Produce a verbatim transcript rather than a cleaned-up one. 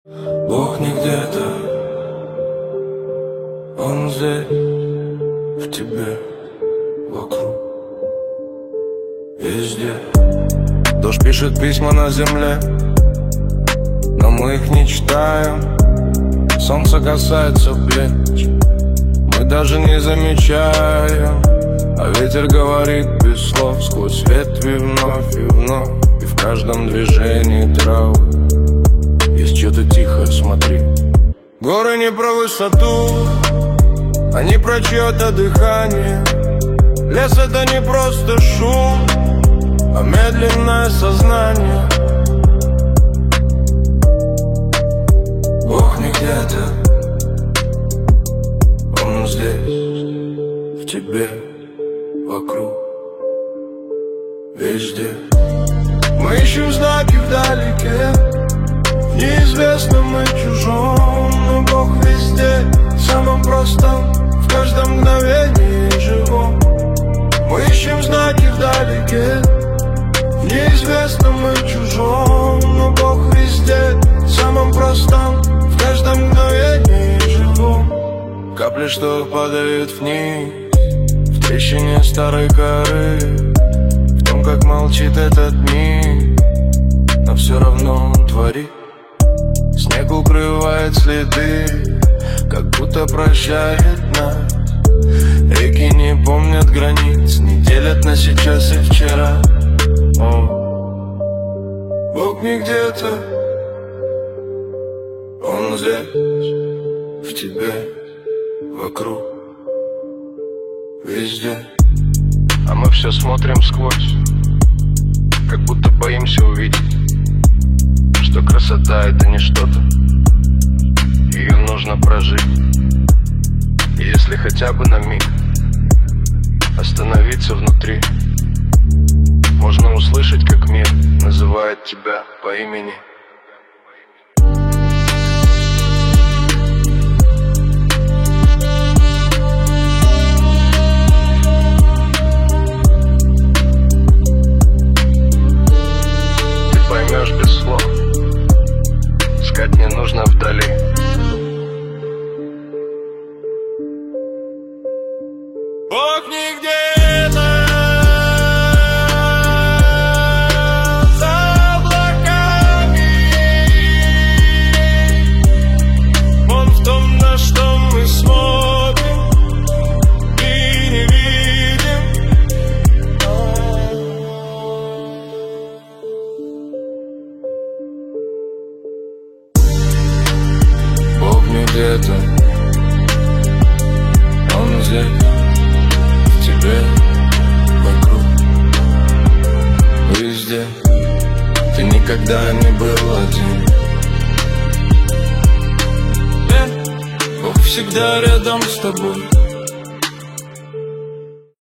Бог не где-то, Он здесь, в тебе, вокруг, везде. Дождь пишет письма на земле, но мы их не читаем. Солнце касается плеч, мы даже не замечаем. А ветер говорит без слов сквозь ветви вновь и вновь. И в каждом движении травы есть что-то тихое, смотри. Горы не про высоту, они про чье-то дыхание. Лес — это не просто шум, а медленное сознание. Бог не где-то, Он здесь, в тебе, вокруг, везде. Мы ищем знаки вдалеке, в неизвестном и чужом, но Бог везде, в самом простом, в каждом мгновении живом. Мы ищем знаки вдалеке, в неизвестном и чужом, но Бог везде, в самом простом, в каждом мгновении живом. Капли, что падают вниз, в трещине старой коры, в том, как молчит этот мир, но все равно он творит. Снег укрывает следы, как будто прощает нас. Реки не помнят границ, не делят на сейчас и вчера. О, Бог не где-то, Он здесь, в тебе, вокруг, везде. А мы все смотрим сквозь, как будто боимся увидеть, что красота — это не что-то, ее нужно прожить. И если хотя бы на миг остановиться внутри, можно услышать, как мир называет тебя по имени. Ты поймешь без слов, искать не нужно вдали. Бог не где-то за облаками, Он в том, на что мы смотрим и не видим. Бог не где-то, Он здесь, вокруг, везде. Ты никогда не был один, Бог всегда рядом с тобой.